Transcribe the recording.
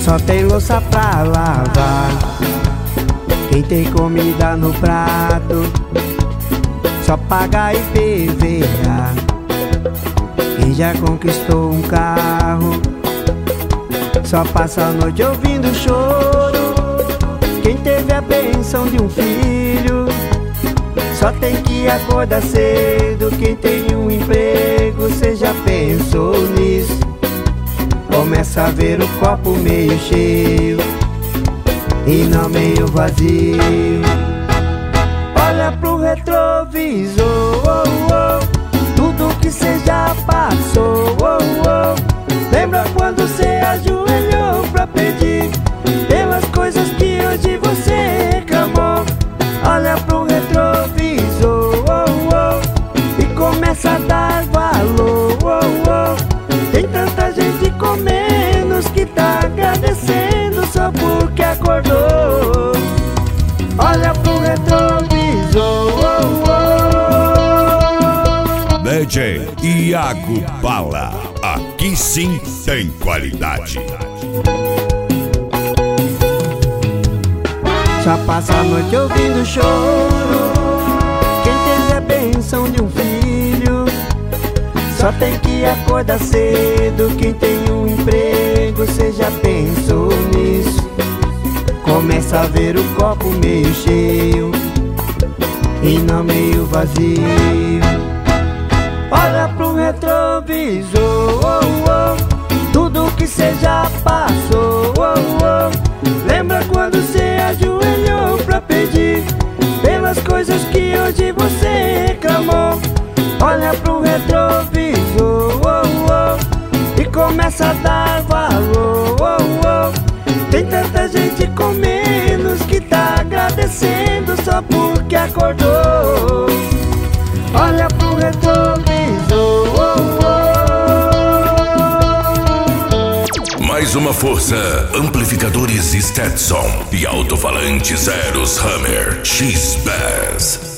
Só tem louça pra lavar, quem tem comida no prato só paga IPVA. Quem já conquistou um carro só passa a noite ouvindo choro. Quem teve a bênção de um filho só tem que acordar cedo. Quem tem um emprego, cê já pensou nisso? Começa a ver o copo meio cheio e não meio vazio. Olha pro retrovisor, oh, oh, tudo que cê já passou, oh, oh. Lembra quando cê ajoelhou pra pedir pelas coisas que hoje você reclamou? Olha pro retrovisor, oh, oh, e começa a dar valor, oh, oh. Tem tanta gente com menos que tá agradecendo só porque acordou. Olha pro retrovisor, oh, oh. DJ Iago Bala, aqui sim tem qualidade. Só passa a noite ouvindo choro. Quem teve a bênção de um filho só tem que acordar cedo. Quem tem um emprego, cê já pensou nisso? Começa a ver o copo meio cheio e não meio vazio. Olha pro retrovisor, oh, oh, tudo que cê já passou, oh, oh. Lembra quando cê ajoelhou pra pedir pelas coisas que hoje você reclamou? Olha pro retrovisor, oh, oh, e começa a dar valor, oh, oh. Tem tanta gente com menos que tá agradecendo só porque acordou. Olha pro retrovisor, oh, oh. Mais uma força, amplificadores Stetson e alto-falantes Eros Hammer X-Bass.